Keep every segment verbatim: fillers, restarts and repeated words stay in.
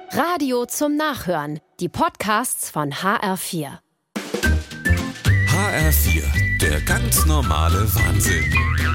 Radio zum Nachhören. Die Podcasts von H R vier. H R vier, der ganz normale Wahnsinn.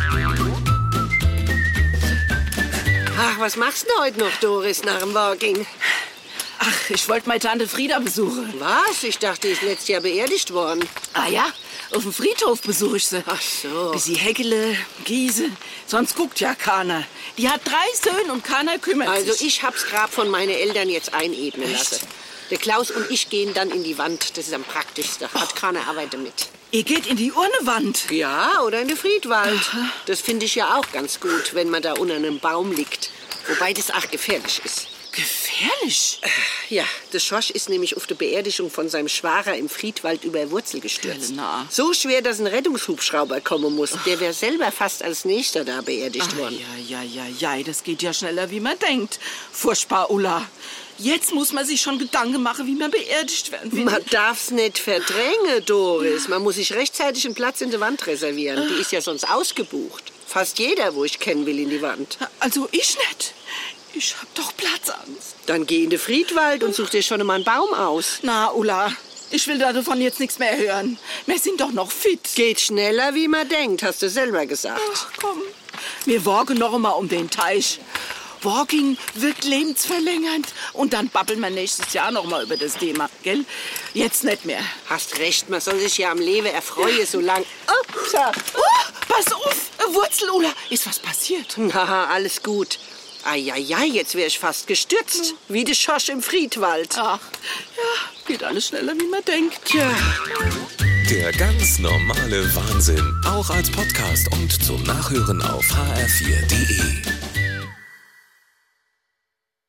Ach, was machst du heute noch, Doris, nach dem Walking? Ach, ich wollte meine Tante Frieda besuchen. Was? Ich dachte, die ist letztes Jahr beerdigt worden. Ah ja, auf dem Friedhof besuche ich sie. Ach so. Bis sie häckele, gieße, sonst guckt ja keiner. Die hat drei Söhne und keiner kümmert Also sich. ich hab's Grab von meinen Eltern jetzt einebnen Echt? lassen. Der Klaus und ich gehen dann in die Wand. Das ist am praktischsten. Hat keiner Arbeit damit. Ihr geht in die Urnewand. Ja, oder in den Friedwald. Das finde ich ja auch ganz gut, wenn man da unter einem Baum liegt. Wobei das auch gefährlich ist. Gefährlich? Ja, der Schorsch ist nämlich auf der Beerdigung von seinem Schwager im Friedwald über Wurzel gestürzt. Helena. So schwer, dass ein Rettungshubschrauber kommen muss. Der wäre selber fast als Nächster da beerdigt worden. Ja, ja, ja, ja, das geht ja schneller, wie man denkt. Furchtbar, Ulla. Jetzt muss man sich schon Gedanken machen, wie man beerdigt werden will. Man darf's nicht verdrängen, Doris. Man muss sich rechtzeitig einen Platz in der Wand reservieren. Die ist ja sonst ausgebucht. Fast jeder, wo ich kennen will, in die Wand. Also ich nicht. Ich hab doch Platzangst. Dann geh in den Friedwald und such dir schon mal einen Baum aus. Na, Ulla, ich will davon jetzt nichts mehr hören. Wir sind doch noch fit. Geht schneller, wie man denkt, hast du selber gesagt. Ach, komm. Wir walken noch einmal um den Teich. Walking wirkt lebensverlängernd. Und dann babbeln wir nächstes Jahr noch mal über das Thema, gell? Jetzt nicht mehr. Hast recht, man soll sich ja am Leben erfreuen, so lang. Upsa. Oh, pass auf, Wurzel, Ulla. Ist was passiert? Na, alles gut. Eieiei, jetzt wäre ich fast gestürzt. Wie der Schorsch im Friedwald. Ach, ja, geht alles schneller, wie man denkt. Tja. Der ganz normale Wahnsinn, auch als Podcast und zum Nachhören auf h r vier punkt d e.